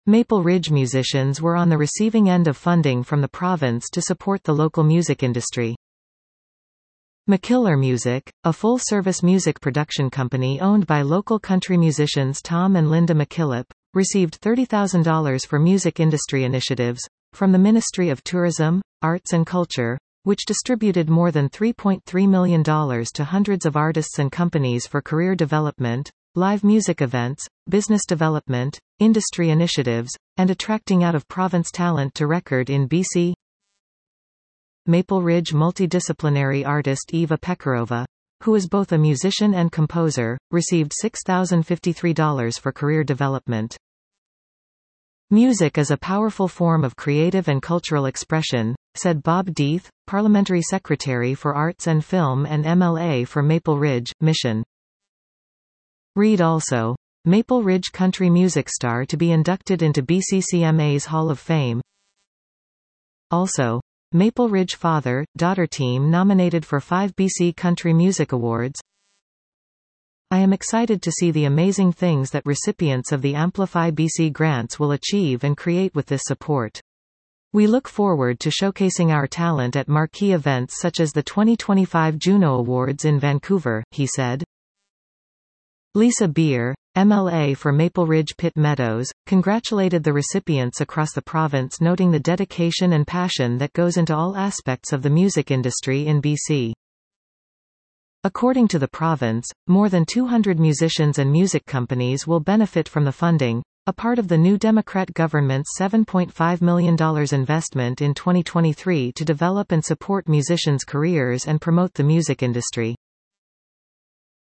Maple Ridge musicians were on the receiving end of funding from the province to support the local music industry. McKillar Music, a full-service music production company owned by local country musicians Tom and Linda McKillop, received $30,000 for music industry initiatives from the Ministry of Tourism, Arts and Culture, which distributed more than $3.3 million to hundreds of artists and companies for career development, live music events, business development, industry initiatives, and attracting out-of-province talent to record in BC. Maple Ridge multidisciplinary artist Eva Pekarova, who is both a musician and composer, received $6,053 for career development. Music is a powerful form of creative and cultural expression, said Bob Deeth, Parliamentary Secretary for Arts and Film and MLA for Maple Ridge, Mission. Read also. Maple Ridge country music star to be inducted into BCCMA's Hall of Fame. Also, Maple Ridge father-daughter team nominated for 5 BC Country Music Awards. I am excited to see the amazing things that recipients of the Amplify BC grants will achieve and create with this support. We look forward to showcasing our talent at marquee events such as the 2025 Juno Awards in Vancouver, he said. Lisa Beer, MLA for Maple Ridge Pitt Meadows, congratulated the recipients across the province, noting the dedication and passion that goes into all aspects of the music industry in BC. According to the province, more than 200 musicians and music companies will benefit from the funding, a part of the new Democrat government's $7.5 million investment in 2023 to develop and support musicians' careers and promote the music industry.